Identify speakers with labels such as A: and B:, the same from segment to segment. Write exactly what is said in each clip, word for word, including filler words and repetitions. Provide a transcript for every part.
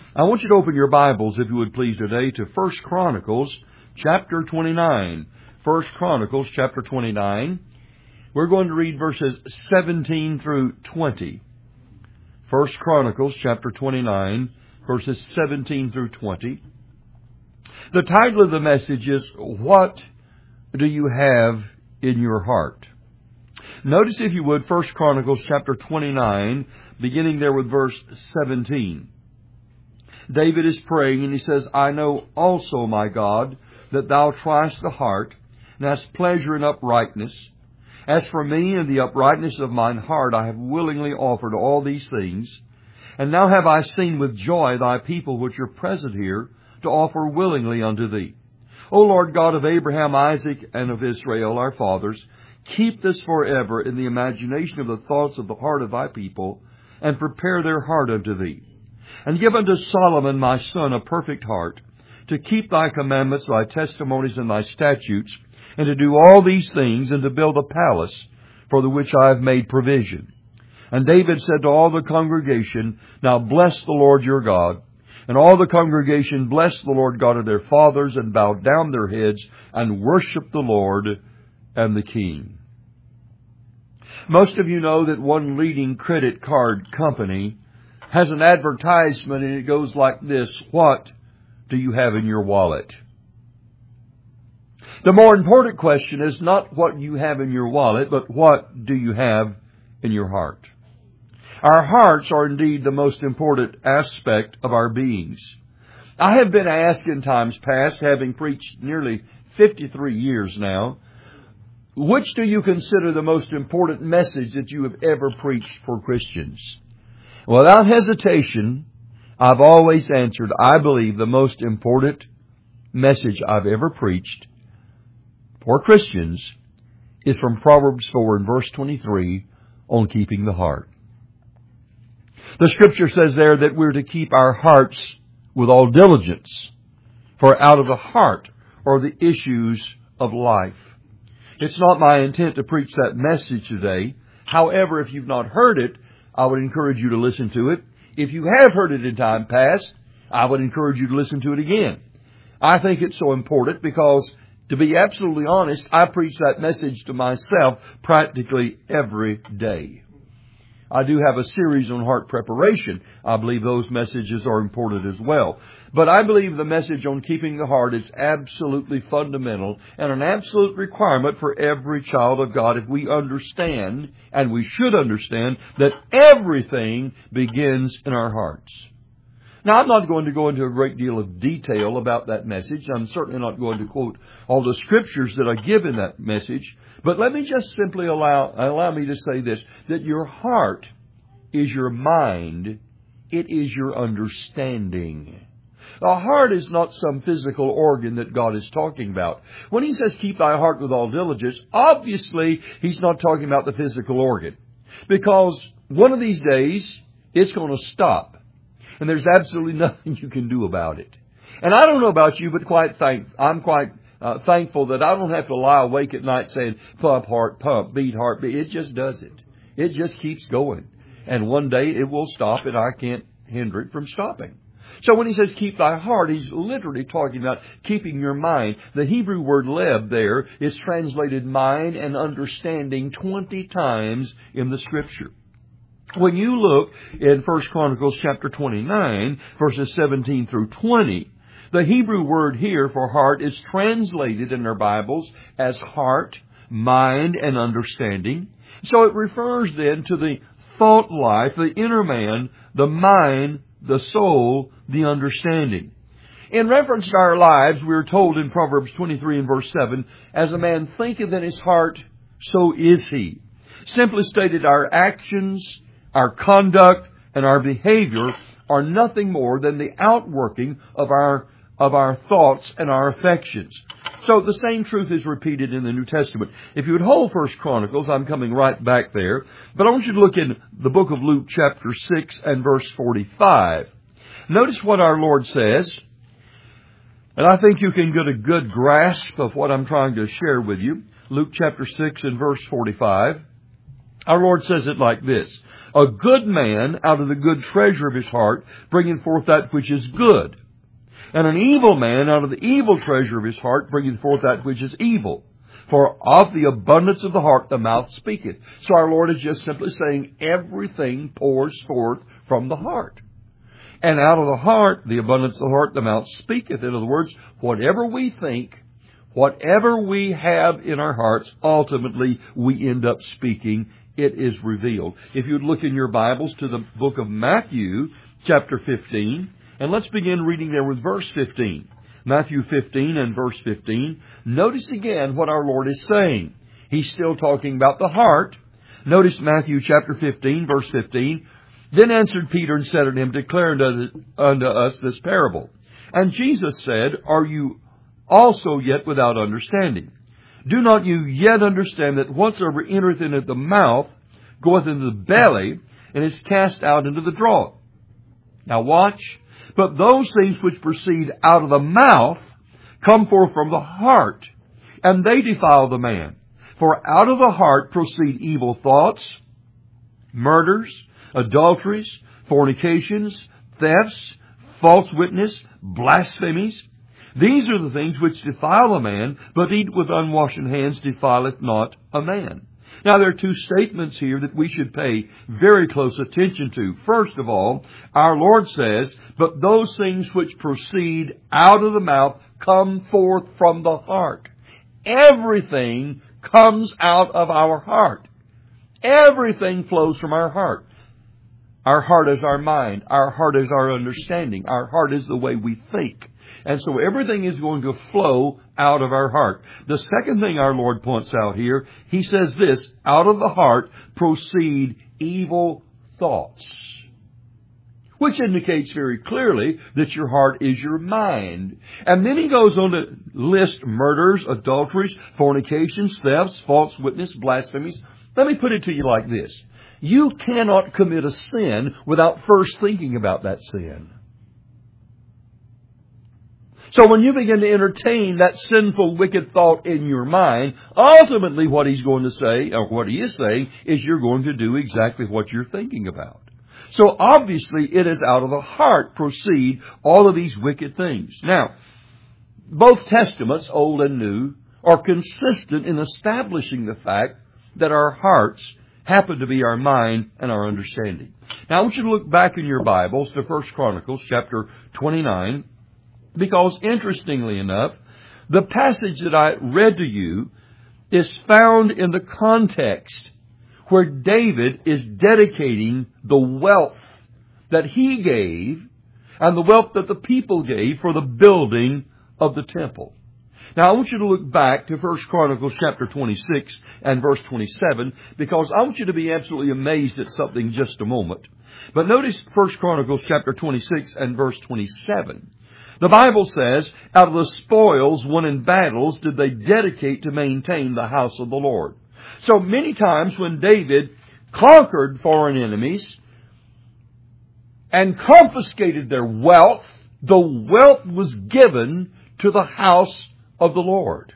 A: I want you to open your Bibles, if you would please, today to First Chronicles chapter twenty-nine. First Chronicles chapter twenty-nine. We're going to read verses seventeen through twenty. First Chronicles chapter twenty-nine, verses seventeen through twenty. The title of the message is, What Do You Have in Your Heart? Notice, if you would, First Chronicles chapter twenty-nine, beginning there with verse seventeen. David is praying, and he says, I know also, my God, that thou triest the heart, and hast pleasure in uprightness. As for me and the uprightness of mine heart, I have willingly offered all these things. And now have I seen with joy thy people which are present here, to offer willingly unto thee. O Lord God of Abraham, Isaac, and of Israel, our fathers, keep this forever in the imagination of the thoughts of the heart of thy people, and prepare their heart unto thee. And give unto Solomon my son a perfect heart, to keep thy commandments, thy testimonies, and thy statutes, and to do all these things, and to build a palace, for the which I have made provision. And David said to all the congregation, Now bless the Lord your God. And all the congregation blessed the Lord God of their fathers, and bowed down their heads, and worshiped the Lord and the King. Most of you know that one leading credit card company has an advertisement, and it goes like this: What do you have in your wallet? The more important question is not what you have in your wallet, but what do you have in your heart? Our hearts are indeed the most important aspect of our beings. I have been asked in times past, having preached nearly fifty-three years now, which do you consider the most important message that you have ever preached for Christians? Without hesitation, I've always answered, I believe the most important message I've ever preached for Christians is from Proverbs four and verse twenty-three on keeping the heart. The Scripture says there that we're to keep our hearts with all diligence, for out of the heart are the issues of life. It's not my intent to preach that message today. However, if you've not heard it, I would encourage you to listen to it. If you have heard it in time past, I would encourage you to listen to it again. I think it's so important because, to be absolutely honest, I preach that message to myself practically every day. I do have a series on heart preparation. I believe those messages are important as well. But I believe the message on keeping the heart is absolutely fundamental and an absolute requirement for every child of God if we understand, and we should understand, that everything begins in our hearts. Now, I'm not going to go into a great deal of detail about that message. I'm certainly not going to quote all the scriptures that I give in that message. But let me just simply allow, allow me to say this, that your heart is your mind. It is your understanding. The heart is not some physical organ that God is talking about. When He says, keep thy heart with all diligence, obviously He's not talking about the physical organ. Because one of these days, it's going to stop. And there's absolutely nothing you can do about it. And I don't know about you, but quite thank, I'm quite uh, thankful that I don't have to lie awake at night saying, pump, heart, pump, beat, heart, beat. It just does it. It just keeps going. And one day it will stop, and I can't hinder it from stopping. So when He says keep thy heart, He's literally talking about keeping your mind. The Hebrew word leb there is translated mind and understanding twenty times in the Scripture. When you look in First Chronicles chapter twenty-nine, verses seventeen through twenty, the Hebrew word here for heart is translated in our Bibles as heart, mind, and understanding. So it refers then to the thought life, the inner man, the mind, the soul, the understanding. In reference to our lives, we are told in Proverbs twenty-three and verse seven, As a man thinketh in his heart, so is he. Simply stated, our actions, our conduct, and our behavior are nothing more than the outworking of our of our thoughts and our affections. So the same truth is repeated in the New Testament. If you would hold First Chronicles, I'm coming right back there. But I want you to look in the book of Luke chapter six and verse forty-five. Notice what our Lord says. And I think you can get a good grasp of what I'm trying to share with you. Luke chapter six and verse forty-five. Our Lord says it like this. A good man out of the good treasure of his heart bringeth forth that which is good. And an evil man out of the evil treasure of his heart bringeth forth that which is evil. For of the abundance of the heart the mouth speaketh. So our Lord is just simply saying everything pours forth from the heart. And out of the heart, the abundance of the heart, the mouth speaketh. In other words, whatever we think, whatever we have in our hearts, ultimately we end up speaking. It is revealed. If you'd look in your Bibles to the book of Matthew, chapter fifteen, and let's begin reading there with verse fifteen. Matthew fifteen and verse fifteen. Notice again what our Lord is saying. He's still talking about the heart. Notice Matthew chapter fifteen, verse fifteen. Then answered Peter and said unto him, Declare unto, unto us this parable. And Jesus said, Are you also yet without understanding? Do not you yet understand that whatsoever entereth into the mouth goeth into the belly, and is cast out into the draught? Now watch. But those things which proceed out of the mouth come forth from the heart, and they defile the man. For out of the heart proceed evil thoughts, murders, adulteries, fornications, thefts, false witness, blasphemies. These are the things which defile a man, but eat with unwashen hands defileth not a man. Now, there are two statements here that we should pay very close attention to. First of all, our Lord says, but those things which proceed out of the mouth come forth from the heart. Everything comes out of our heart. Everything flows from our heart. Our heart is our mind. Our heart is our understanding. Our heart is the way we think. And so everything is going to flow out of our heart. The second thing our Lord points out here, He says this, out of the heart proceed evil thoughts. Which indicates very clearly that your heart is your mind. And then He goes on to list murders, adulteries, fornications, thefts, false witness, blasphemies. Let me put it to you like this. You cannot commit a sin without first thinking about that sin. So when you begin to entertain that sinful, wicked thought in your mind, ultimately what He's going to say, or what He is saying, is you're going to do exactly what you're thinking about. So obviously it is out of the heart proceed all of these wicked things. Now, both Testaments, Old and New, are consistent in establishing the fact that our hearts happen to be our mind and our understanding. Now I want you to look back in your Bibles to First Chronicles chapter twenty-nine. Because, interestingly enough, the passage that I read to you is found in the context where David is dedicating the wealth that he gave and the wealth that the people gave for the building of the temple. Now, I want you to look back to First Chronicles chapter twenty-six and verse twenty-seven, because I want you to be absolutely amazed at something just a moment. But notice First Chronicles chapter twenty-six and verse twenty-seven. The Bible says, out of the spoils won in battles did they dedicate to maintain the house of the Lord. So many times when David conquered foreign enemies and confiscated their wealth, the wealth was given to the house of the Lord.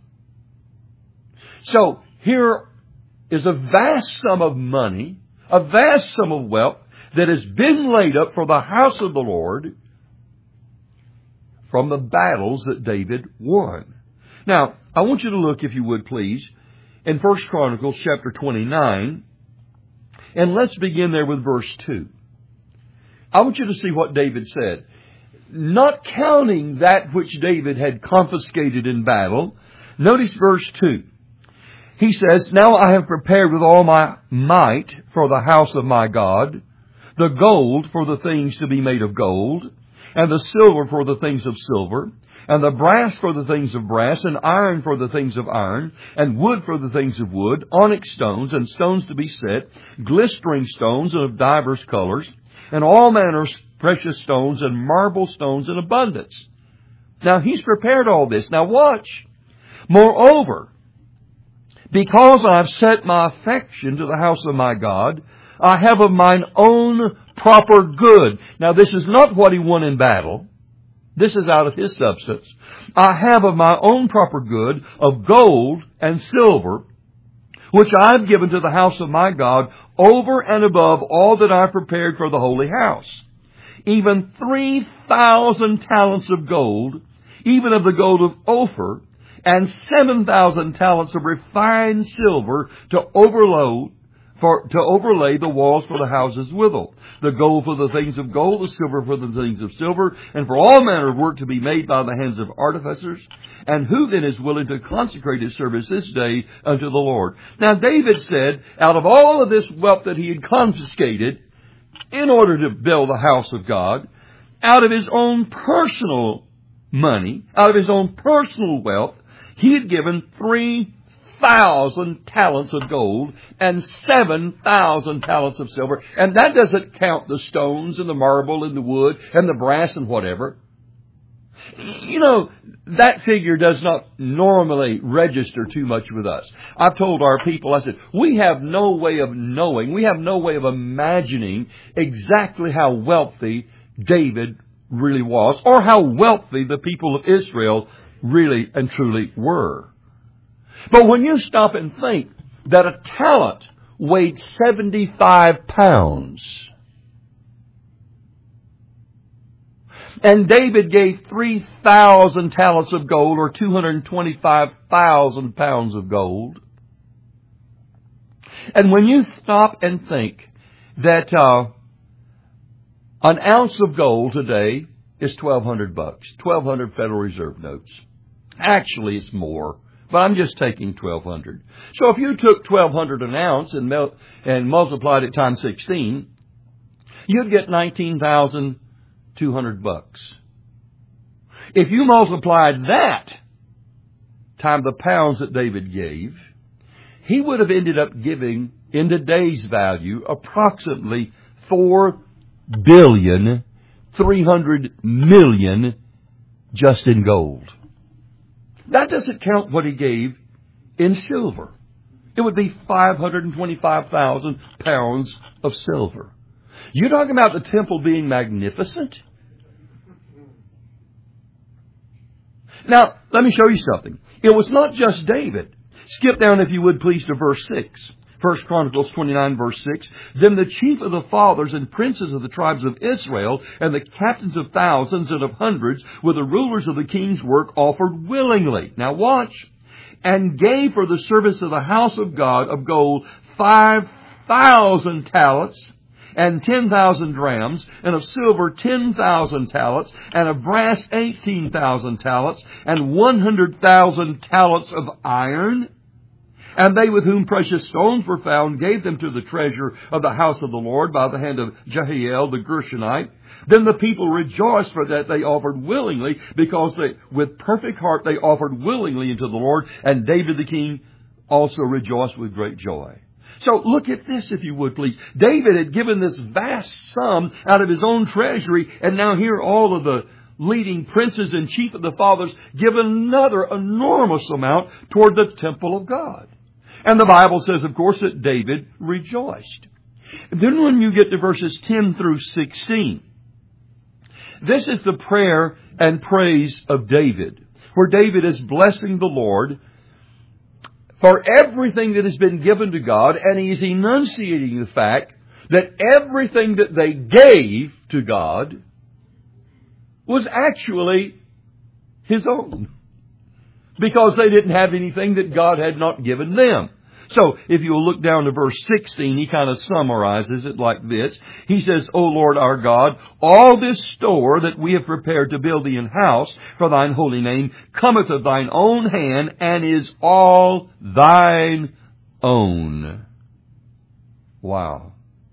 A: So here is a vast sum of money, a vast sum of wealth that has been laid up for the house of the Lord from the battles that David won. Now, I want you to look, if you would please, in First Chronicles chapter twenty-nine, and let's begin there with verse two. I want you to see what David said. Not counting that which David had confiscated in battle, notice verse two. He says, Now I have prepared with all my might for the house of my God, the gold for the things to be made of gold, and the silver for the things of silver, and the brass for the things of brass, and iron for the things of iron, and wood for the things of wood, onyx stones, and stones to be set, glistering stones and of divers colors, and all manner of precious stones, and marble stones in abundance. Now, he's prepared all this. Now, watch. Moreover, because I've set my affection to the house of my God, I have of mine own proper good. Now, this is not what he won in battle. This is out of his substance. I have of my own proper good of gold and silver, which I've given to the house of my God, over and above all that I've prepared for the holy house. Even three thousand talents of gold, even of the gold of Ophir, and seven thousand talents of refined silver to overload, for, to overlay the walls for the houses withal. The gold for the things of gold, the silver for the things of silver, and for all manner of work to be made by the hands of artificers. And who then is willing to consecrate his service this day unto the Lord? Now David said, out of all of this wealth that he had confiscated in order to build the house of God, out of his own personal money, out of his own personal wealth, he had given three thousand talents of gold and seven thousand talents of silver. And that doesn't count the stones and the marble and the wood and the brass and whatever. You know, that figure does not normally register too much with us. I've told our people, I said, we have no way of knowing, we have no way of imagining exactly how wealthy David really was, or how wealthy the people of Israel really and truly were. But when you stop and think that a talent weighed seventy-five pounds, and David gave three thousand talents of gold, or two hundred twenty-five thousand pounds of gold, and when you stop and think that uh, an ounce of gold today is twelve hundred bucks, twelve hundred Federal Reserve notes. Actually, it's more. But I'm just taking twelve hundred. So if you took twelve hundred an ounce and, mel- and multiplied it times sixteen, you'd get nineteen thousand two hundred bucks. If you multiplied that times the pounds that David gave, he would have ended up giving, in today's value, approximately four billion three hundred million just in gold. That doesn't count what he gave in silver. It would be five hundred twenty-five thousand pounds of silver. You're talking about the temple being magnificent? Now, let me show you something. It was not just David. Skip down, if you would, please, to verse six. First Chronicles twenty-nine, verse six. Then the chief of the fathers and princes of the tribes of Israel, and the captains of thousands and of hundreds, with the rulers of the king's work, offered willingly. Now watch. And gave for the service of the house of God of gold five thousand talents, and ten thousand drams, and of silver ten thousand talents, and of brass eighteen thousand talents, and one hundred thousand talents of iron. And they with whom precious stones were found gave them to the treasure of the house of the Lord by the hand of Jehiel the Gershonite. Then the people rejoiced for that they offered willingly, because they, with perfect heart they offered willingly unto the Lord. And David the king also rejoiced with great joy. So look at this, if you would, please. David had given this vast sum out of his own treasury, and now here all of the leading princes and chief of the fathers give another enormous amount toward the temple of God. And the Bible says, of course, that David rejoiced. Then when you get to verses ten through sixteen, this is the prayer and praise of David, where David is blessing the Lord for everything that has been given to God, and he is enunciating the fact that everything that they gave to God was actually his own, because they didn't have anything that God had not given them. So, if you'll look down to verse sixteen, he kind of summarizes it like this. He says, O Lord our God, all this store that we have prepared to build thee an house for thine holy name cometh of thine own hand, and is all thine own. Wow.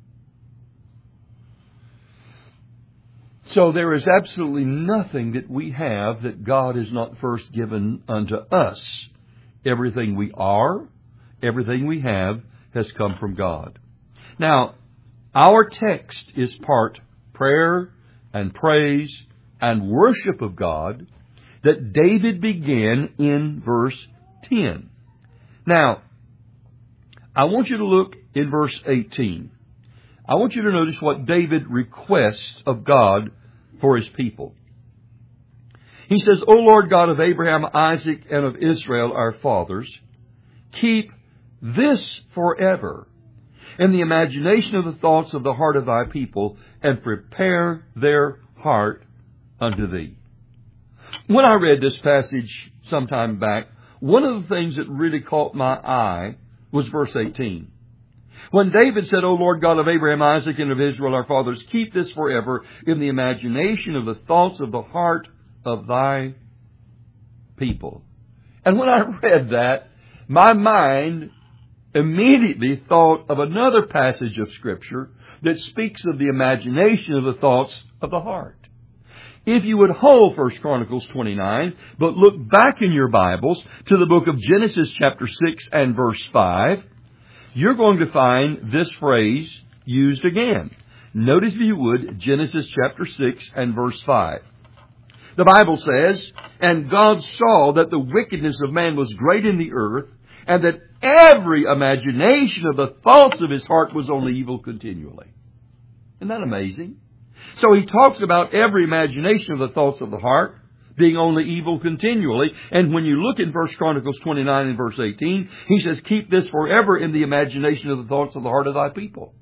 A: So there is absolutely nothing that we have that God has not first given unto us. Everything we are, everything we have has come from God. Now, our text is part prayer and praise and worship of God that David began in verse ten. Now, I want you to look in verse eighteen. I want you to notice what David requests of God for his people. He says, O Lord God of Abraham, Isaac, and of Israel, our fathers, keep this forever in the imagination of the thoughts of the heart of thy people, and prepare their heart unto thee. When I read this passage some time back, one of the things that really caught my eye was verse eighteen. When David said, O Lord God of Abraham, Isaac, and of Israel our fathers, keep this forever in the imagination of the thoughts of the heart of thy people. And when I read that, my mind immediately thought of another passage of Scripture that speaks of the imagination of the thoughts of the heart. If you would hold First Chronicles twenty-nine, but look back in your Bibles to the book of Genesis chapter six and verse five, you're going to find this phrase used again. Notice, if you would, Genesis chapter six and verse five. The Bible says, And God saw that the wickedness of man was great in the earth, and that every imagination of the thoughts of his heart was only evil continually. Isn't that amazing? So he talks about every imagination of the thoughts of the heart being only evil continually. And when you look in First Chronicles twenty-nine and verse eighteen, he says, keep this forever in the imagination of the thoughts of the heart of thy people.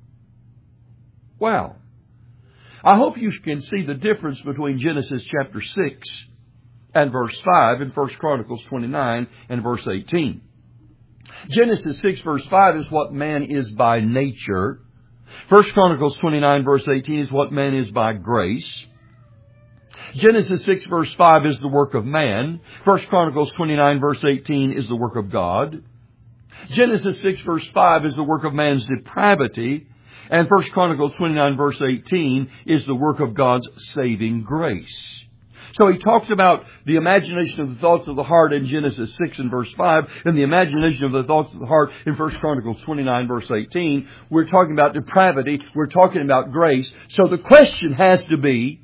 A: Wow. I hope you can see the difference between Genesis chapter six and verse five and First Chronicles twenty-nine and verse eighteen. Genesis six verse five is what man is by nature. First Chronicles twenty-nine verse eighteen is what man is by grace. Genesis six verse five is the work of man. First Chronicles twenty-nine verse eighteen is the work of God. Genesis six verse five is the work of man's depravity. And First Chronicles twenty-nine verse eighteen is the work of God's saving grace. So he talks about the imagination of the thoughts of the heart in Genesis six and verse five, and the imagination of the thoughts of the heart in First Chronicles twenty-nine verse eighteen. We're talking about depravity. We're talking about grace. So the question has to be,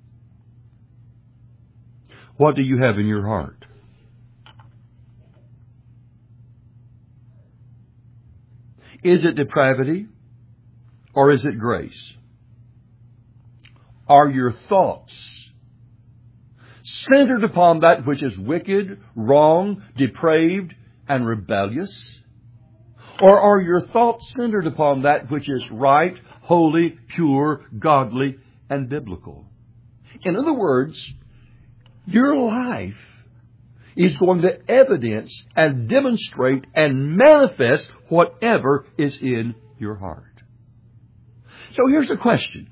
A: what do you have in your heart? Is it depravity or is it grace? Are your thoughts centered upon that which is wicked, wrong, depraved, and rebellious? Or are your thoughts centered upon that which is right, holy, pure, godly, and biblical? In other words, your life is going to evidence and demonstrate and manifest whatever is in your heart. So here's the question.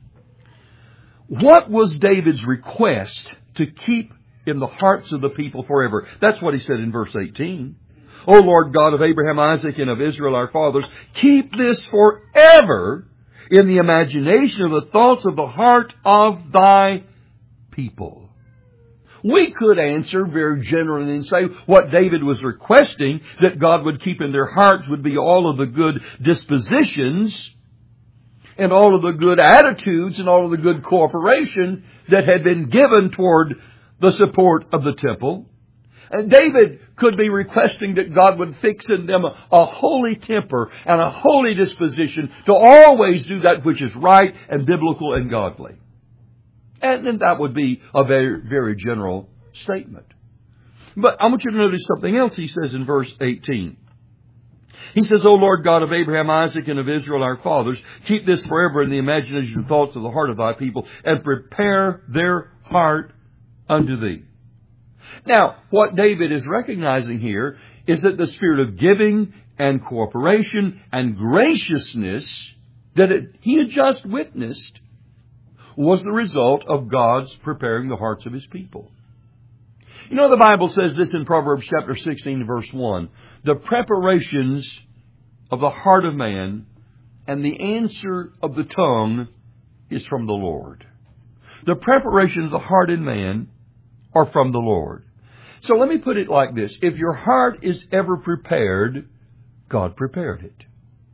A: What was David's request to keep in the hearts of the people forever? That's what he said in verse eighteen. O Lord God of Abraham, Isaac, and of Israel our fathers, keep this forever in the imagination of the thoughts of the heart of thy people. We could answer very generally and say what David was requesting that God would keep in their hearts would be all of the good dispositions and all of the good attitudes and all of the good cooperation that had been given toward the support of the temple. And David could be requesting that God would fix in them a, a holy temper and a holy disposition to always do that which is right and biblical and godly. And then that would be a very, very general statement. But I want you to notice something else he says in verse eighteen. He says, O Lord God of Abraham, Isaac, and of Israel our fathers, keep this forever in the imagination and thoughts of the heart of thy people, and prepare their heart unto thee. Now, what David is recognizing here is that the spirit of giving and cooperation and graciousness that it, he had just witnessed was the result of God's preparing the hearts of His people. You know, the Bible says this in Proverbs chapter sixteen, verse one. The preparations of the heart of man and the answer of the tongue is from the Lord. The preparations of the heart in man are from the Lord. So let me put it like this. If your heart is ever prepared, God prepared it.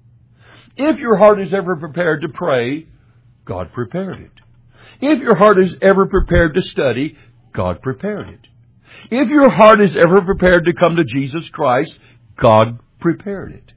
A: If your heart is ever prepared to pray, God prepared it. If your heart is ever prepared to study, God prepared it. If your heart is ever prepared to come to Jesus Christ, God prepared it.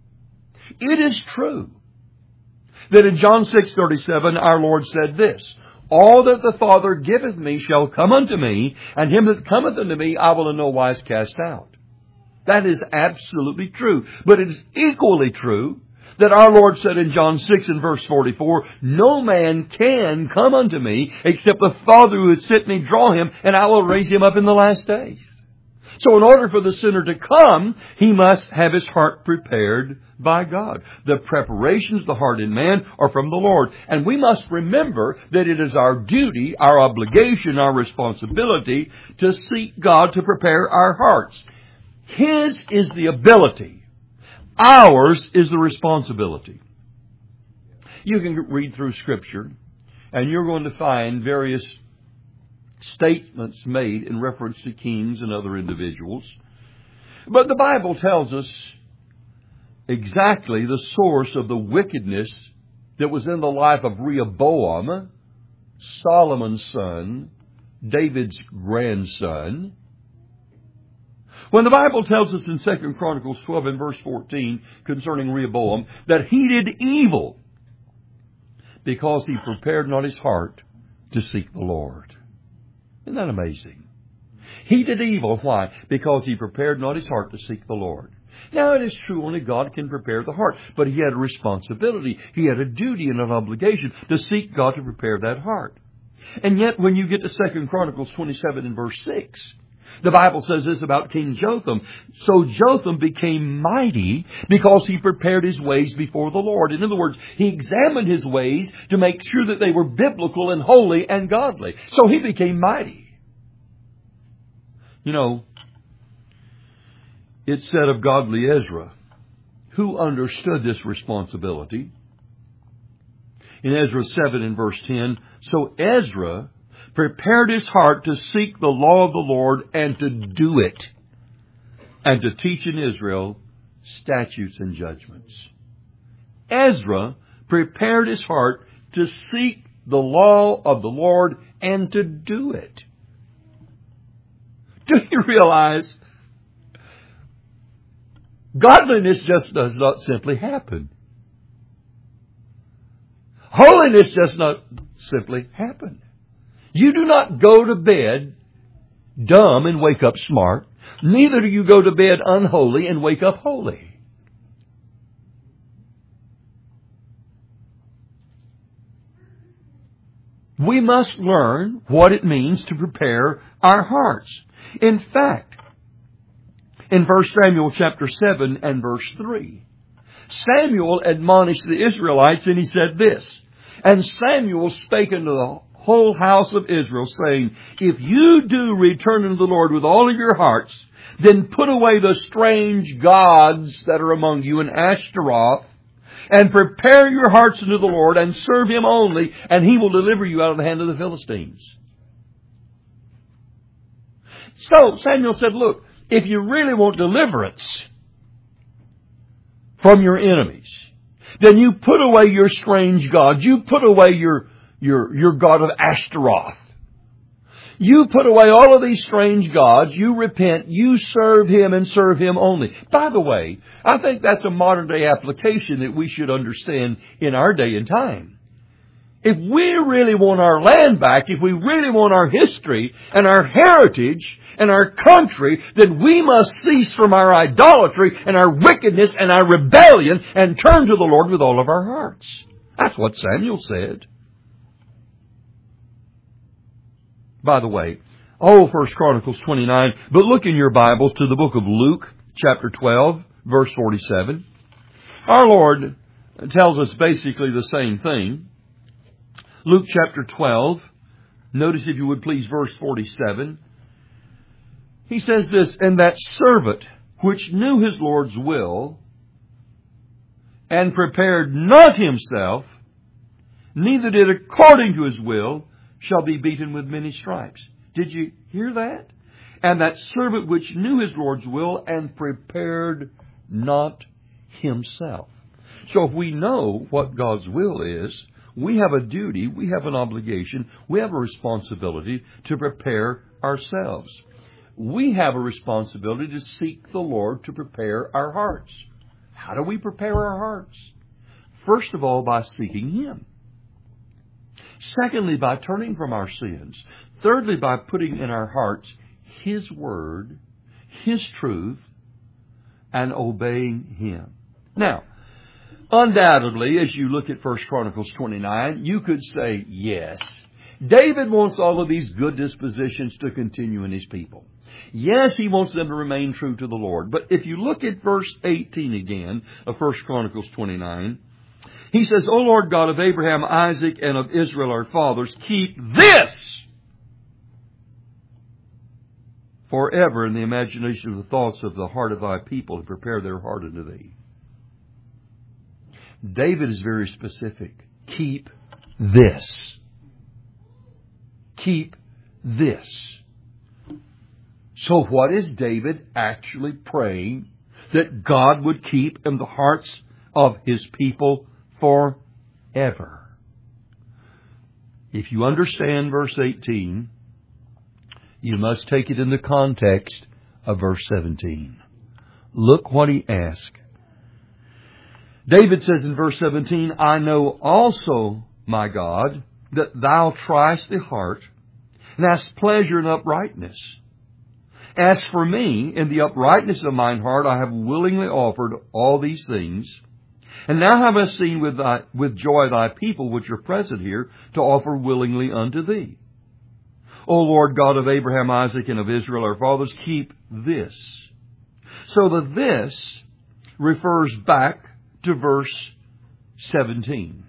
A: It is true that in John six thirty-seven our Lord said this, All that the Father giveth me shall come unto me, and him that cometh unto me I will in no wise cast out. That is absolutely true. But it is equally true that our Lord said in John six and verse forty-four, no man can come unto me except the Father who has sent me draw him, and I will raise him up in the last days. So in order for the sinner to come, he must have his heart prepared by God. The preparations of the heart in man are from the Lord. And we must remember that it is our duty, our obligation, our responsibility to seek God to prepare our hearts. His is the ability. Ours is the responsibility. You can read through Scripture, and you're going to find various statements made in reference to kings and other individuals. But the Bible tells us exactly the source of the wickedness that was in the life of Rehoboam, Solomon's son, David's grandson. When the Bible tells us in Second Chronicles twelve and verse fourteen concerning Rehoboam that he did evil because he prepared not his heart to seek the Lord. Isn't that amazing? He did evil. Why? Because he prepared not his heart to seek the Lord. Now, it is true only God can prepare the heart, but he had a responsibility. He had a duty and an obligation to seek God to prepare that heart. And yet, when you get to Second Chronicles twenty-seven and verse six, the Bible says this about King Jotham. So Jotham became mighty because he prepared his ways before the Lord. In other words, he examined his ways to make sure that they were biblical and holy and godly. So he became mighty. You know, it said of godly Ezra, who understood this responsibility. In Ezra seven and verse ten, so Ezra prepared his heart to seek the law of the Lord and to do it, and to teach in Israel statutes and judgments. Ezra prepared his heart to seek the law of the Lord and to do it. Do you realize godliness just does not simply happen? Holiness does not simply happen. You do not go to bed dumb and wake up smart. Neither do you go to bed unholy and wake up holy. We must learn what it means to prepare our hearts. In fact, in First Samuel chapter seven and verse three, Samuel admonished the Israelites, and he said this, and Samuel spake unto the whole house of Israel, saying, if you do return unto the Lord with all of your hearts, then put away the strange gods that are among you in Ashtaroth, and prepare your hearts unto the Lord, and serve Him only, and He will deliver you out of the hand of the Philistines. So Samuel said, look, if you really want deliverance from your enemies, then you put away your strange gods. You put away your Your, your God of Ashtaroth. You put away all of these strange gods. You repent. You serve Him and serve Him only. By the way, I think that's a modern day application that we should understand in our day and time. If we really want our land back, if we really want our history and our heritage and our country, then we must cease from our idolatry and our wickedness and our rebellion and turn to the Lord with all of our hearts. That's what Samuel said. By the way, oh, First Chronicles twenty-nine, but look in your Bibles to the book of Luke, chapter twelve, verse forty-seven. Our Lord tells us basically the same thing. Luke chapter twelve, notice if you would please verse forty-seven. He says this, and that servant which knew his Lord's will and prepared not himself, neither did according to his will, shall be beaten with many stripes. Did you hear that? And that servant which knew his Lord's will and prepared not himself. So if we know what God's will is, we have a duty, we have an obligation, we have a responsibility to prepare ourselves. We have a responsibility to seek the Lord to prepare our hearts. How do we prepare our hearts? First of all, by seeking Him. Secondly, by turning from our sins. Thirdly, by putting in our hearts His Word, His truth, and obeying Him. Now, undoubtedly, as you look at First Chronicles twenty-nine, you could say, yes, David wants all of these good dispositions to continue in his people. Yes, he wants them to remain true to the Lord. But if you look at verse eighteen again of First Chronicles twenty-nine, he says, O Lord God of Abraham, Isaac, and of Israel our fathers, keep this forever in the imagination of the thoughts of the heart of thy people, and prepare their heart unto thee. David is very specific. Keep this. Keep this. So what is David actually praying? That God would keep in the hearts of His people forever. If you understand verse eighteen, you must take it in the context of verse seventeen. Look what he asks. David says in verse seventeen, I know also, my God, that thou triest the heart, and hast pleasure in uprightness. As for me, in the uprightness of mine heart, I have willingly offered all these things. And now have I seen with, thy, with joy thy people which are present here, to offer willingly unto thee. O Lord God of Abraham, Isaac, and of Israel our fathers, keep this. So the this refers back to verse seventeen.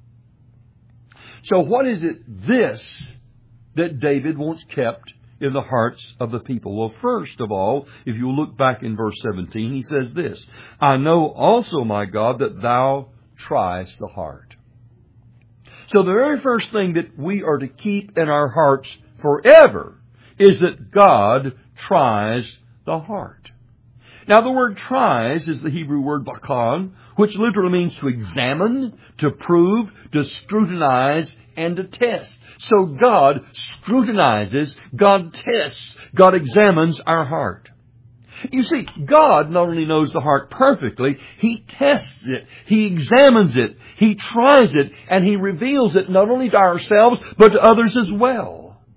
A: So what is it this that David wants kept in the hearts of the people? Well, first of all, if you look back in verse seventeen, he says this, I know also, my God, that thou triest the heart. So the very first thing that we are to keep in our hearts forever is that God tries the heart. Now, the word tries is the Hebrew word bakan, which literally means to examine, to prove, to scrutinize, and to test. So God scrutinizes, God tests, God examines our heart. You see, God not only knows the heart perfectly, He tests it, He examines it, He tries it, and He reveals it not only to ourselves, but to others as well.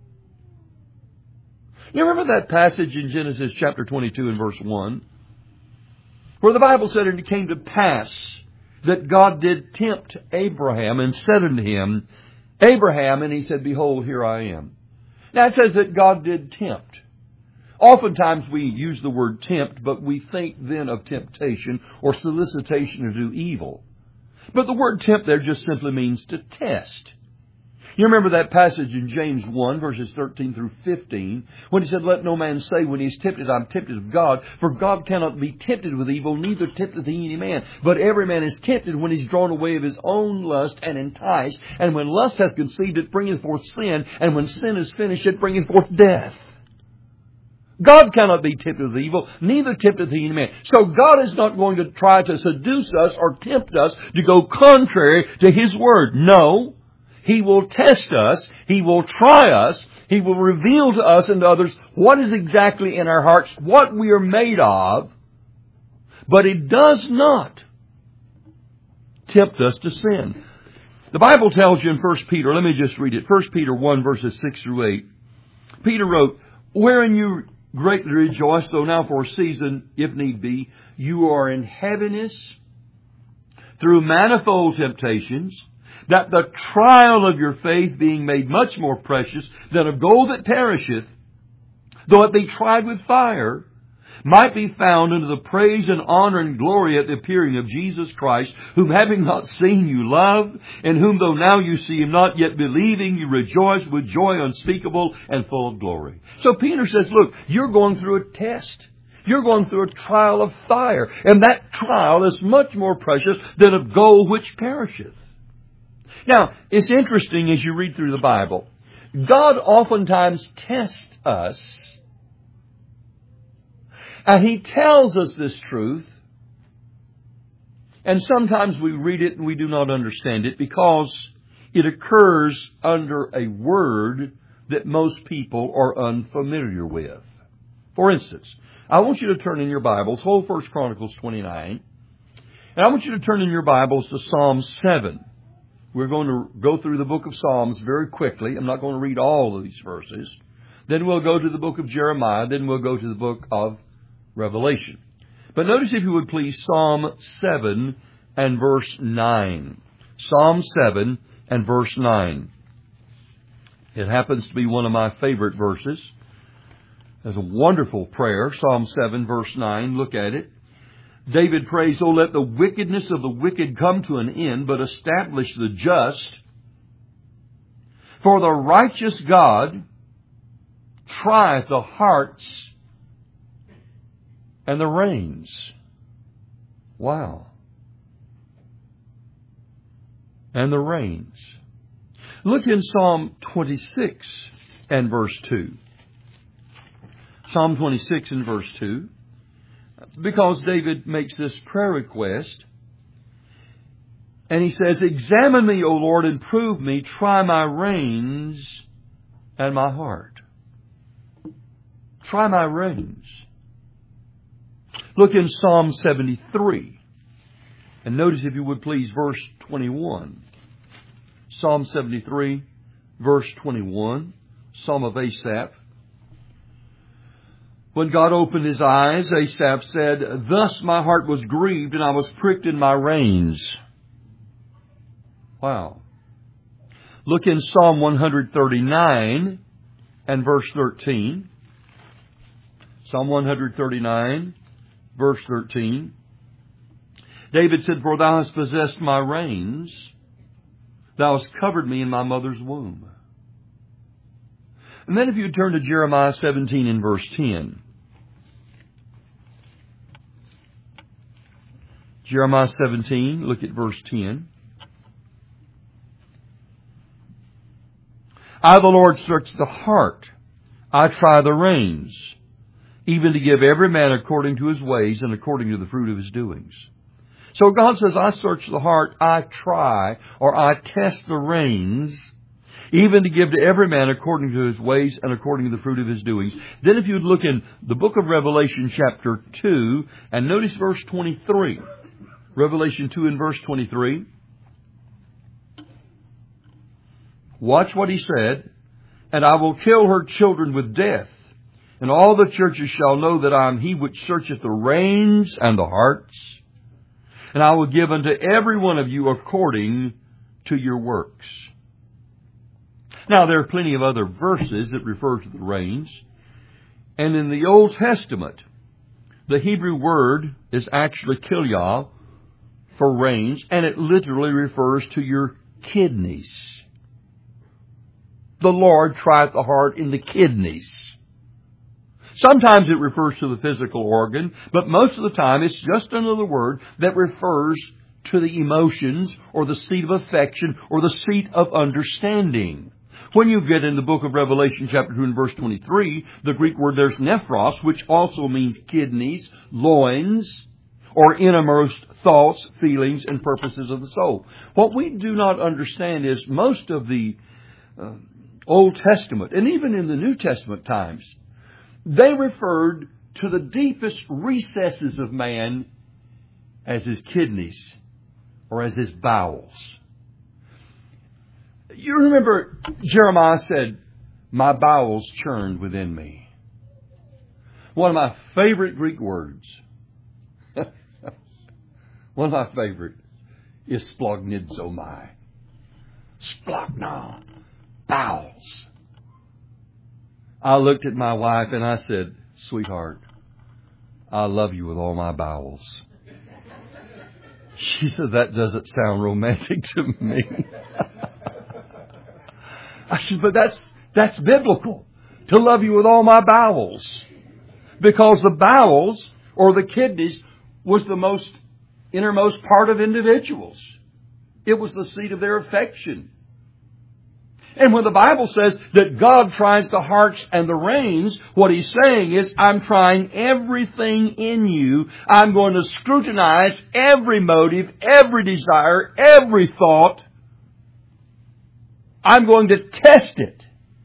A: You remember that passage in Genesis chapter twenty-two and verse one? Where the Bible said, and it came to pass that God did tempt Abraham and said unto him, Abraham, and he said, Behold, here I am. Now it says that God did tempt. Oftentimes we use the word tempt, but we think then of temptation or solicitation to do evil. But the word tempt there just simply means to test. You remember that passage in James one, verses thirteen through fifteen, when he said, Let no man say when he is tempted, I'm tempted of God, for God cannot be tempted with evil, neither tempteth he any man. But every man is tempted when he is drawn away of his own lust and enticed. And when lust hath conceived, it bringeth forth sin. And when sin is finished, it bringeth forth death. God cannot be tempted with evil, neither tempteth he any man. So God is not going to try to seduce us or tempt us to go contrary to His Word. No. He will test us. He will try us. He will reveal to us and to others what is exactly in our hearts, what we are made of. But it does not tempt us to sin. The Bible tells you in First Peter, let me just read it, First Peter one, verses six through eight. Peter wrote, Wherein you greatly rejoice, though now for a season, if need be, you are in heaviness through manifold temptations, that the trial of your faith, being made much more precious than of gold that perisheth, though it be tried with fire, might be found unto the praise and honor and glory at the appearing of Jesus Christ, whom having not seen you love, and whom though now you see Him not, yet believing you rejoice with joy unspeakable and full of glory. So Peter says, look, you're going through a test. You're going through a trial of fire. And that trial is much more precious than of gold which perisheth. Now, it's interesting as you read through the Bible. God oftentimes tests us. And He tells us this truth. And sometimes we read it and we do not understand it because it occurs under a word that most people are unfamiliar with. For instance, I want you to turn in your Bibles, hold First Chronicles twenty-nine, and I want you to turn in your Bibles to Psalm seven. We're going to go through the book of Psalms very quickly. I'm not going to read all of these verses. Then we'll go to the book of Jeremiah. Then we'll go to the book of Revelation. But notice, if you would please, Psalm seven and verse nine. Psalm seven and verse nine. It happens to be one of my favorite verses. It's a wonderful prayer. Psalm seven verse nine. Look at it. David prays, "Oh, let the wickedness of the wicked come to an end, but establish the just. For the righteous God trieth the hearts and the reins." Wow. And the reins. Look in Psalm twenty-six and verse two. Psalm twenty-six and verse two. Because David makes this prayer request. And he says, "Examine me, O Lord, and prove me. Try my reins and my heart." Try my reins. Look in Psalm seventy-three. And notice, if you would please, verse twenty-one. Psalm seventy-three, verse twenty-one. Psalm of Asaph. When God opened his eyes, Asaph said, "Thus my heart was grieved, and I was pricked in my reins." Wow. Look in Psalm one thirty-nine and verse thirteen. Psalm one thirty-nine, verse thirteen. David said, "For thou hast possessed my reins. Thou hast covered me in my mother's womb." And then if you turn to Jeremiah seventeen and verse ten. Jeremiah seventeen, look at verse ten. "I, the Lord, search the heart. I try the reins, even to give every man according to his ways and according to the fruit of his doings." So God says, I search the heart, I try, or I test the reins, even to give to every man according to his ways and according to the fruit of his doings. Then if you'd look in the book of Revelation chapter two, and notice verse twenty-three. Revelation two and verse twenty-three. Watch what he said. "And I will kill her children with death, and all the churches shall know that I am he which searcheth the reins and the hearts. And I will give unto every one of you according to your works." Now, there are plenty of other verses that refer to the reins. And in the Old Testament, the Hebrew word is actually kilyah for reins, and it literally refers to your kidneys. The Lord trieth the heart in the kidneys. Sometimes it refers to the physical organ, but most of the time it's just another word that refers to the emotions or the seat of affection or the seat of understanding. When you get in the book of Revelation chapter two and verse twenty-three, the Greek word there's nephros, which also means kidneys, loins, or innermost thoughts, feelings, and purposes of the soul. What we do not understand is most of the uh, Old Testament, and even in the New Testament times, they referred to the deepest recesses of man as his kidneys or as his bowels. You remember Jeremiah said, "My bowels churned within me." One of my favorite Greek words, one of my favorite, is splagnidzomai. Splagna, bowels. I looked at my wife and I said, "Sweetheart, I love you with all my bowels." She said, "That doesn't sound romantic to me." I said, "But that's that's biblical, to love you with all my bowels." Because the bowels, or the kidneys, was the most innermost part of individuals. It was the seat of their affection. And when the Bible says that God tries the hearts and the reins, what He's saying is, I'm trying everything in you. I'm going to scrutinize every motive, every desire, every thought. I'm going to test it.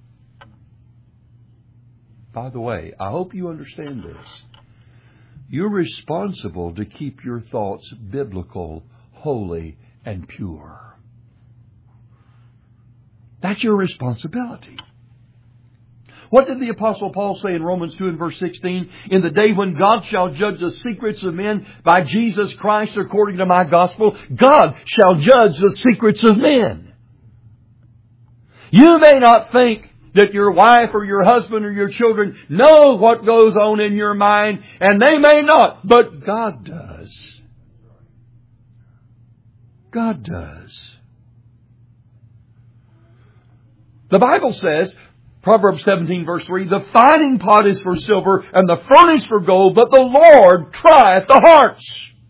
A: By the way, I hope you understand this. You're responsible to keep your thoughts biblical, holy, and pure. That's your responsibility. What did the Apostle Paul say in Romans two and verse sixteen? In the day when God shall judge the secrets of men by Jesus Christ according to my gospel, God shall judge the secrets of men. You may not think that your wife or your husband or your children know what goes on in your mind, and they may not, but God does. God does. The Bible says, Proverbs seventeen verse three, the fining pot is for silver and the furnace for gold, but the Lord trieth the hearts.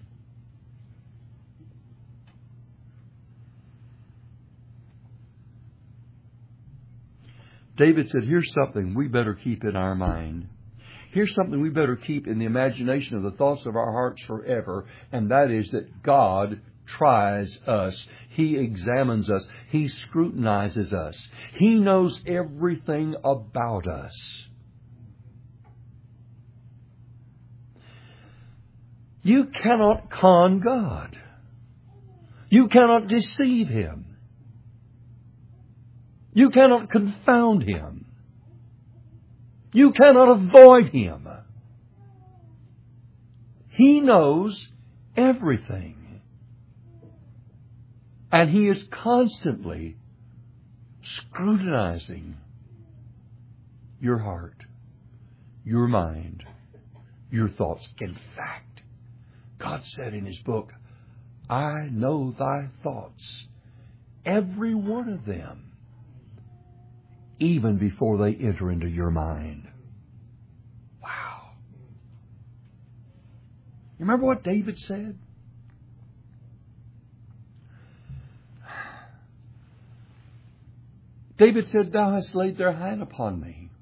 A: David said, here's something we better keep in our mind. Here's something we better keep in the imagination of the thoughts of our hearts forever, and that is that God tries us. He examines us. He scrutinizes us. He knows everything about us. You cannot con God. You cannot deceive Him. You cannot confound Him. You cannot avoid Him. He knows everything. And He is constantly scrutinizing your heart, your mind, your thoughts. In fact, God said in His book, I know thy thoughts, every one of them, even before they enter into your mind. Wow. You remember what David said? David said, Thou hast laid their hand upon me.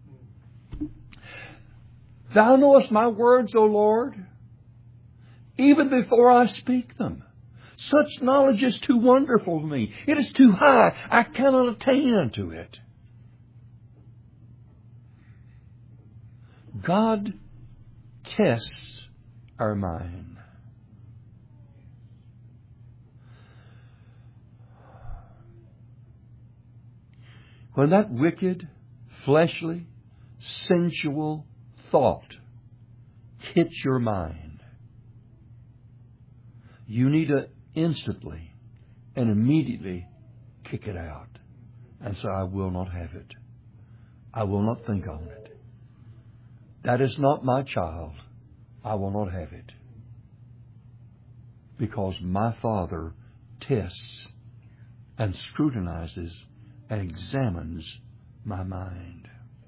A: Thou knowest my words, O Lord, even before I speak them. Such knowledge is too wonderful to me. It is too high. I cannot attain unto it. God tests our mind. When that wicked, fleshly, sensual thought hits your mind, you need to instantly and immediately kick it out and say, I will not have it. I will not think on it. That is not my child. I will not have it. Because my Father tests and scrutinizes and examines my mind.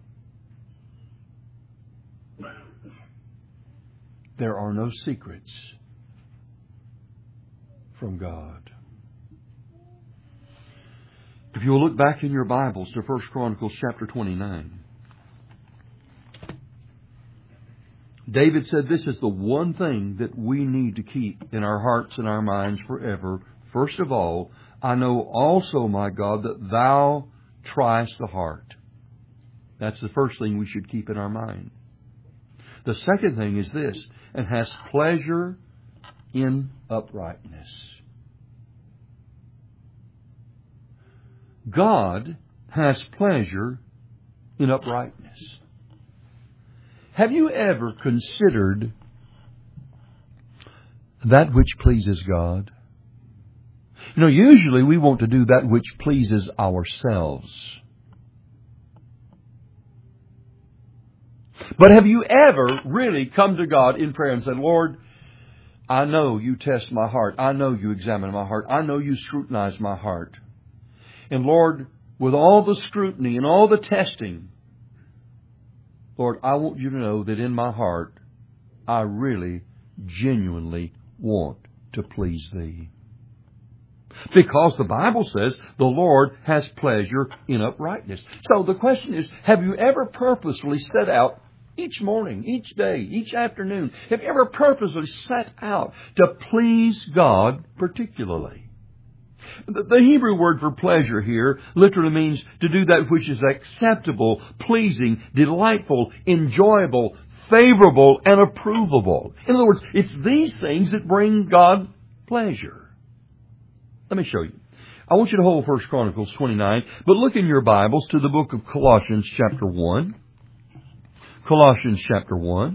A: There are no secrets from God. If you will look back in your Bibles to First Chronicles chapter twenty-nine, David said this is the one thing that we need to keep in our hearts and our minds forever. First of all, I know also, my God, that Thou triest the heart. That's the first thing we should keep in our mind. The second thing is this, and hast pleasure in uprightness. God has pleasure in uprightness. Have you ever considered that which pleases God? You know, usually we want to do that which pleases ourselves. But have you ever really come to God in prayer and said, Lord, I know you test my heart. I know you examine my heart. I know you scrutinize my heart. And Lord, with all the scrutiny and all the testing, Lord, I want you to know that in my heart, I really, genuinely want to please Thee. Because the Bible says the Lord has pleasure in uprightness. So the question is, have you ever purposefully set out each morning, each day, each afternoon, have you ever purposefully set out to please God particularly? The, the Hebrew word for pleasure here literally means to do that which is acceptable, pleasing, delightful, enjoyable, favorable, and approvable. In other words, it's these things that bring God pleasure. Let me show you. I want you to hold First Chronicles twenty-nine, but look in your Bibles to the book of Colossians chapter one. Colossians chapter one.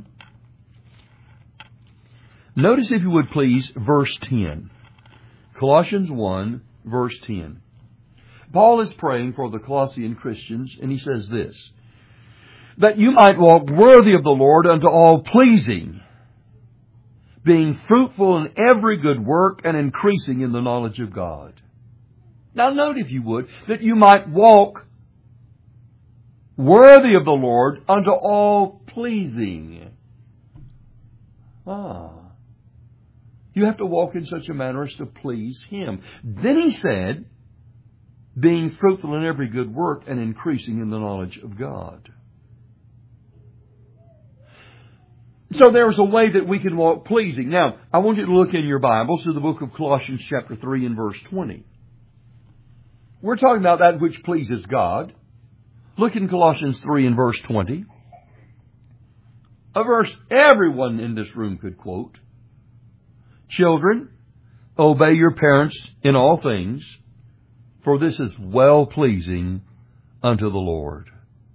A: Notice, if you would please, verse ten. Colossians one, verse ten. Paul is praying for the Colossian Christians, and he says this: that you might walk worthy of the Lord unto all pleasing, being fruitful in every good work and increasing in the knowledge of God. Now note, if you would, that you might walk worthy of the Lord unto all pleasing. Ah. You have to walk in such a manner as to please Him. Then he said, being fruitful in every good work and increasing in the knowledge of God. So there's a way that we can walk pleasing. Now, I want you to look in your Bibles to the book of Colossians chapter three and verse twenty. We're talking about that which pleases God. Look in Colossians three and verse twenty. A verse everyone in this room could quote. Children, obey your parents in all things, for this is well-pleasing unto the Lord.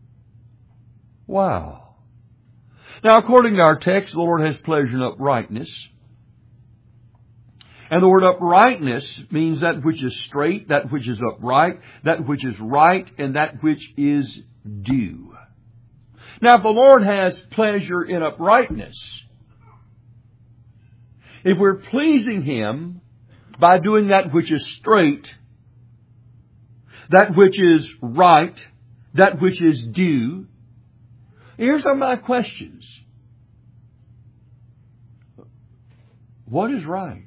A: Wow. Now, according to our text, the Lord has pleasure in uprightness. And the word uprightness means that which is straight, that which is upright, that which is right, and that which is due. Now, if the Lord has pleasure in uprightness, if we're pleasing Him by doing that which is straight, that which is right, that which is due, here's some of my questions. What is right?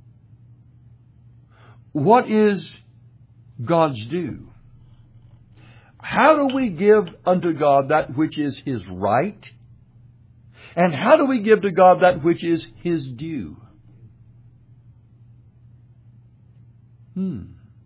A: What is God's due? How do we give unto God that which is His right? And how do we give to God that which is His due? Hmm.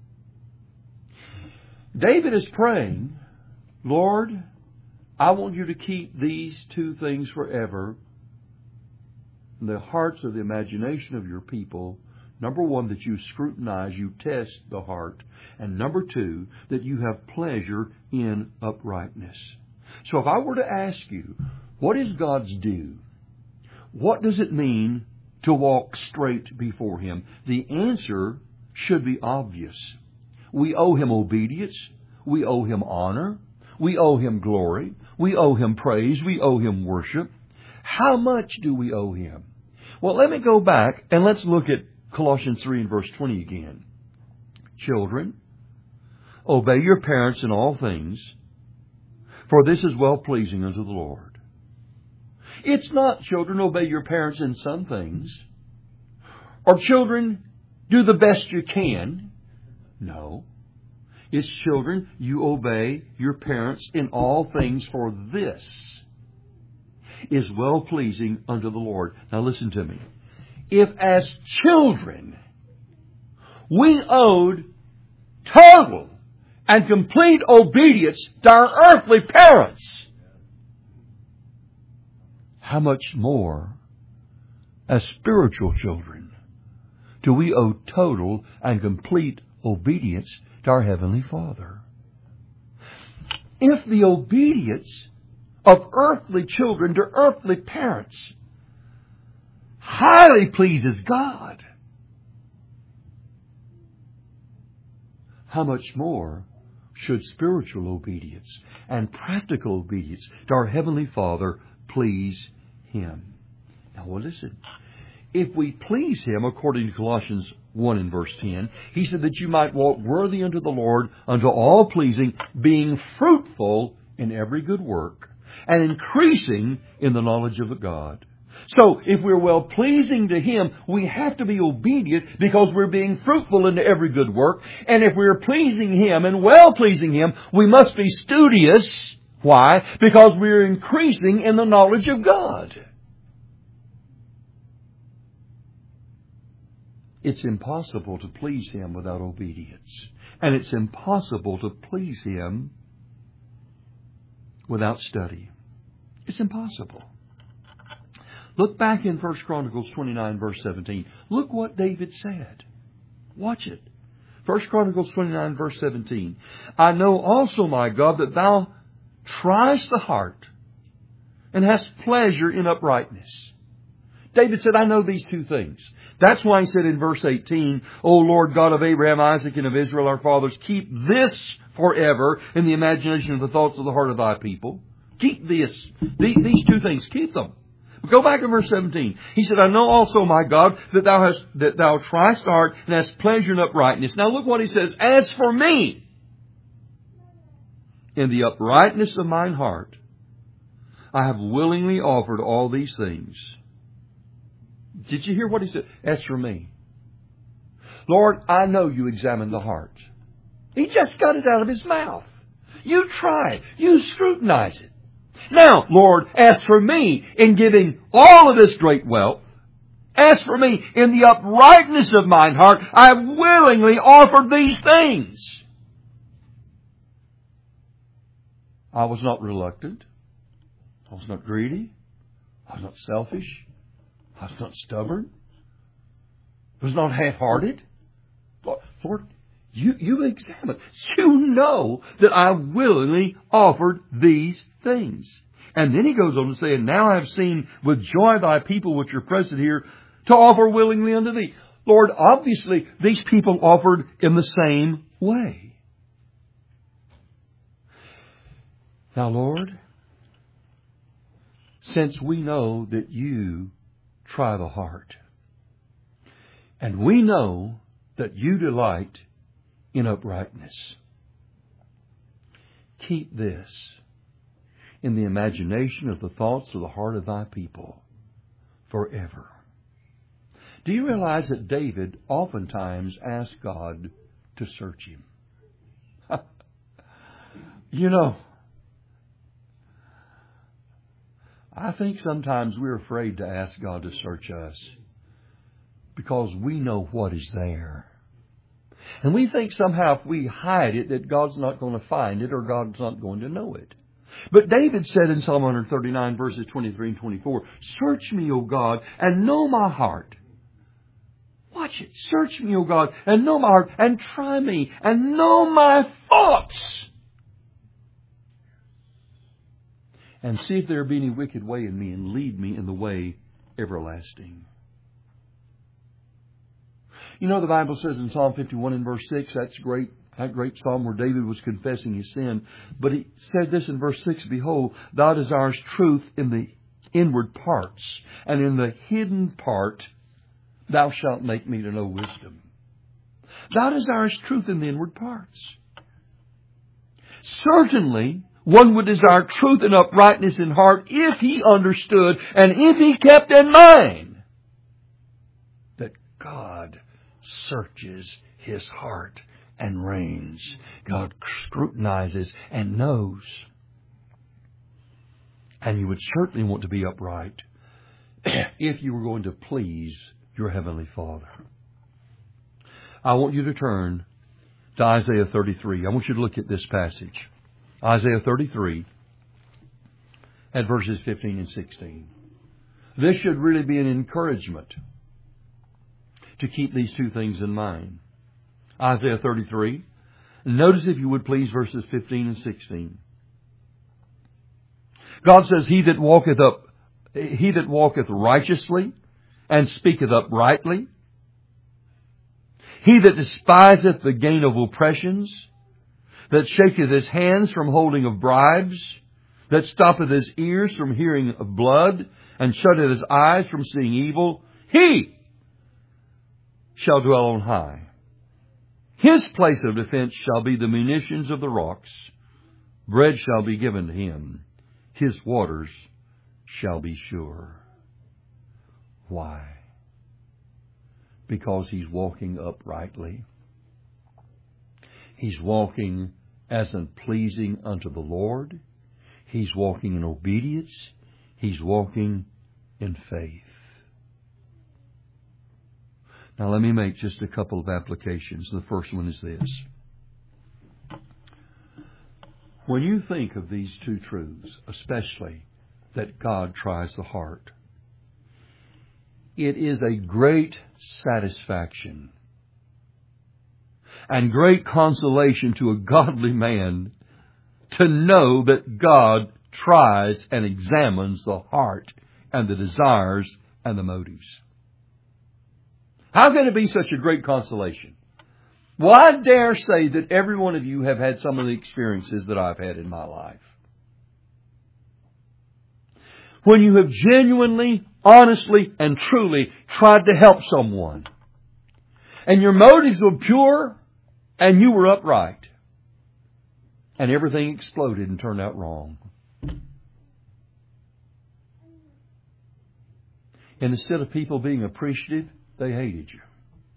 A: David is praying, Lord, I want you to keep these two things forever in the hearts of the imagination of your people. Number one, that you scrutinize, you test the heart. And number two, that you have pleasure in uprightness. So if I were to ask you, what is God's due? What does it mean to walk straight before Him? The answer should be obvious. We owe Him obedience. We owe Him honor. We owe Him glory. We owe Him praise. We owe Him worship. How much do we owe Him? Well, let me go back and let's look at Colossians three and verse twenty again. Children, obey your parents in all things, for this is well-pleasing unto the Lord. It's not, children, obey your parents in some things, or children, do the best you can. No. It's, children, you obey your parents in all things, for this is well-pleasing unto the Lord. Now listen to me. If as children we owed total and complete obedience to our earthly parents, how much more as spiritual children do we owe total and complete obedience to our Heavenly Father? If the obedience of earthly children to earthly parents highly pleases God, how much more should spiritual obedience and practical obedience to our Heavenly Father please Him? Now, well, listen. If we please Him, according to Colossians one and verse ten, He said that you might walk worthy unto the Lord, unto all pleasing, being fruitful in every good work, and increasing in the knowledge of God. So, if we're well-pleasing to Him, we have to be obedient because we're being fruitful into every good work. And if we're pleasing Him and well-pleasing Him, we must be studious. Why? Because we're increasing in the knowledge of God. It's impossible to please Him without obedience. And it's impossible to please Him without study. It's impossible. Look back in First Chronicles twenty-nine, verse seventeen. Look what David said. Watch it. First Chronicles twenty-nine, verse seventeen. I know also, my God, that thou triest the heart and hast pleasure in uprightness. David said, I know these two things. That's why he said in verse eighteen, O Lord God of Abraham, Isaac, and of Israel, our fathers, keep this forever in the imagination of the thoughts of the heart of thy people. Keep this. These two things. Keep them. Go back to verse seventeen. He said, I know also, my God, that thou hast, that thou triest the heart and hast pleasure in uprightness. Now look what he says. As for me, in the uprightness of mine heart, I have willingly offered all these things. Did you hear what he said? As for me. Lord, I know you examine the heart. He just got it out of his mouth. You try it. You scrutinize it. Now, Lord, as for me in giving all of this great wealth, as for me in the uprightness of mine heart, I have willingly offered these things. I was not reluctant. I was not greedy. I was not selfish. I was not stubborn. I was not half-hearted. Lord, you, you examine. You know that I willingly offered these things. And then he goes on to say, and now I have seen with joy thy people which are present here to offer willingly unto thee. Lord, obviously these people offered in the same way. Now, Lord, since we know that you try the heart, and we know that you delight in uprightness, keep this in the imagination of the thoughts of the heart of thy people forever. Do you realize that David oftentimes asked God to search him? You know, I think sometimes we're afraid to ask God to search us because we know what is there. And we think somehow if we hide it that God's not going to find it or God's not going to know it. But David said in Psalm one thirty-nine verses twenty-three and twenty-four, search me, O God, and know my heart. Watch it. Search me, O God, and know my heart, and try me, and know my thoughts. And see if there be any wicked way in me, and lead me in the way everlasting. You know, the Bible says in Psalm fifty-one and verse six, that's great, that great psalm where David was confessing his sin. But he said this in verse six, behold, thou desirest truth in the inward parts, and in the hidden part thou shalt make me to know wisdom. Thou desirest truth in the inward parts. Certainly, one would desire truth and uprightness in heart if he understood and if he kept in mind that God searches his heart and reigns. God scrutinizes and knows. And you would certainly want to be upright if you were going to please your Heavenly Father. I want you to turn to Isaiah thirty-three. I want you to look at this passage. Isaiah thirty-three at verses fifteen and sixteen. This should really be an encouragement to keep these two things in mind. Isaiah thirty-three. Notice, if you would please, verses fifteen and sixteen. God says, He that walketh up, he that walketh righteously and speaketh uprightly, he that despiseth the gain of oppressions, that shaketh his hands from holding of bribes, that stoppeth his ears from hearing of blood, and shutteth his eyes from seeing evil, he shall dwell on high. His place of defense shall be the munitions of the rocks. Bread shall be given to him. His waters shall be sure. Why? Because he's walking uprightly. He's walking as pleasing unto the Lord. He's walking in obedience. He's walking in faith. Now let me make just a couple of applications. The first one is this. When you think of these two truths, especially that God tries the heart, it is a great satisfaction and great consolation to a godly man to know that God tries and examines the heart and the desires and the motives. How can it be such a great consolation? Well, I dare say that every one of you have had some of the experiences that I've had in my life. When you have genuinely, honestly, and truly tried to help someone, and your motives were pure, and you were upright, and everything exploded and turned out wrong. And instead of people being appreciative, they hated you.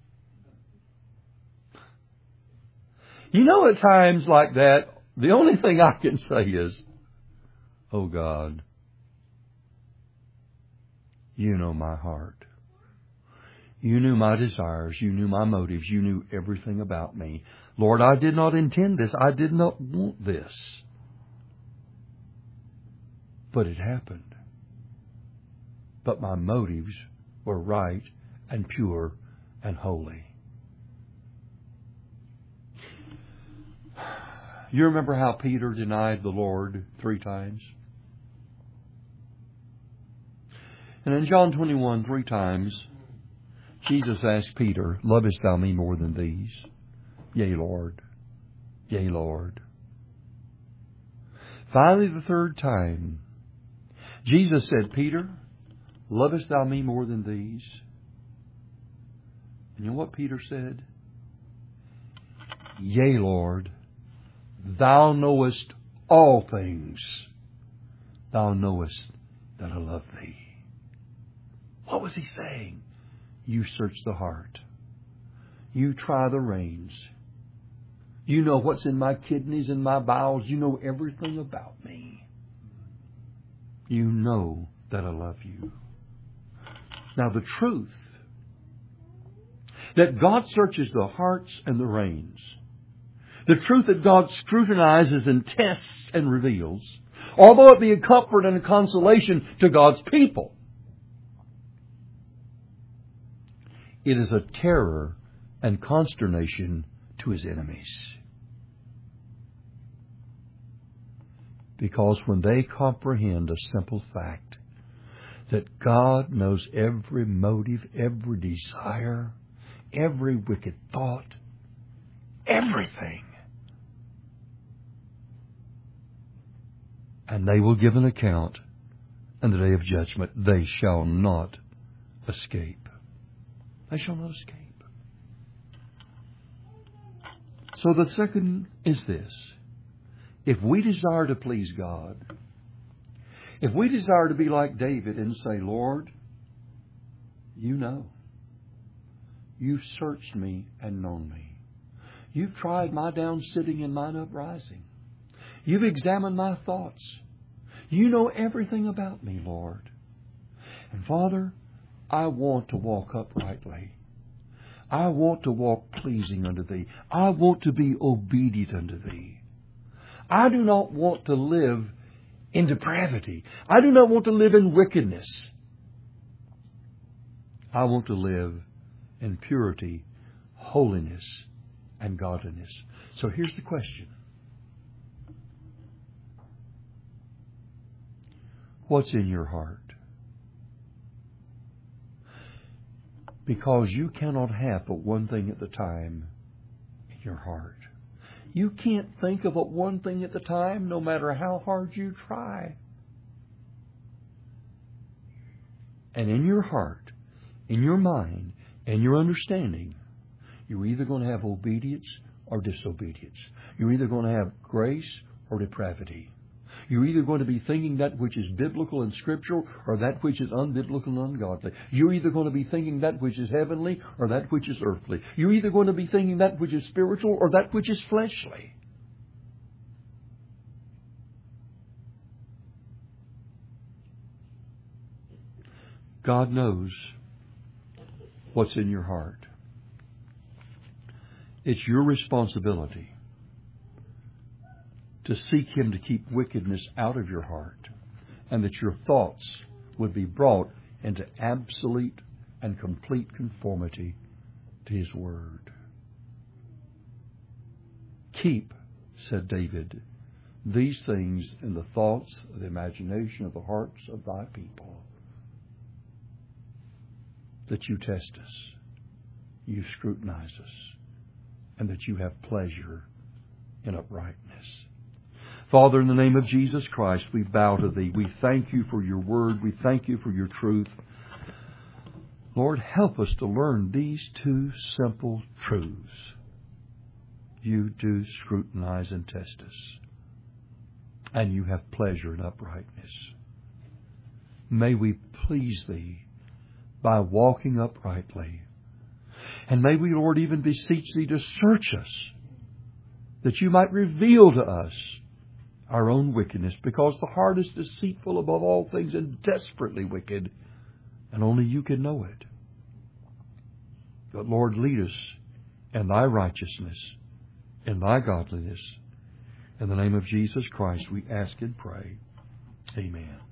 A: You know, at times like that, the only thing I can say is, oh God, you know my heart. You knew my desires. You knew my motives. You knew everything about me. Lord, I did not intend this. I did not want this. But it happened. But my motives were right and pure and holy. You remember how Peter denied the Lord three times? And in John twenty-one, three times, Jesus asked Peter, lovest thou me more than these? Yea, Lord. Yea, Lord. Finally, the third time, Jesus said, Peter, lovest thou me more than these? And you know what Peter said? Yea, Lord. Thou knowest all things. Thou knowest that I love thee. What was he saying? You search the heart. You try the reins. You know what's in my kidneys and my bowels. You know everything about me. You know that I love you. Now the truth that God searches the hearts and the reins, the truth that God scrutinizes and tests and reveals, although it be a comfort and a consolation to God's people, it is a terror and consternation to His enemies. Because when they comprehend a simple fact that God knows every motive, every desire, every wicked thought, everything, and they will give an account in the day of judgment, they shall not escape. They shall not escape. So the second is this. If we desire to please God, if we desire to be like David and say, Lord, you know. You've searched me and known me. You've tried my down sitting and mine uprising. You've examined my thoughts. You know everything about me, Lord. And Father, I want to walk uprightly. I want to walk pleasing unto Thee. I want to be obedient unto Thee. I do not want to live in depravity. I do not want to live in wickedness. I want to live in purity, holiness, and godliness. So here's the question. What's in your heart? Because you cannot have but one thing at the time in your heart. You can't think of but one thing at the time, no matter how hard you try. And in your heart, in your mind, and your understanding, you're either going to have obedience or disobedience. You're either going to have grace or depravity. You're either going to be thinking that which is biblical and scriptural or that which is unbiblical and ungodly. You're either going to be thinking that which is heavenly or that which is earthly. You're either going to be thinking that which is spiritual or that which is fleshly. God knows what's in your heart. It's your responsibility to seek Him to keep wickedness out of your heart, and that your thoughts would be brought into absolute and complete conformity to His Word. Keep, said David, these things in the thoughts of the imagination of the hearts of thy people. That you test us, you scrutinize us, and that you have pleasure in uprightness. Father, in the name of Jesus Christ, we bow to Thee. We thank You for Your Word. We thank You for Your truth. Lord, help us to learn these two simple truths. You do scrutinize and test us, and You have pleasure in uprightness. May we please Thee by walking uprightly. And may we, Lord, even beseech Thee to search us, that You might reveal to us our own wickedness, because the heart is deceitful above all things and desperately wicked, and only You can know it. But Lord, lead us in Thy righteousness, in Thy godliness. In the name of Jesus Christ we ask and pray. Amen.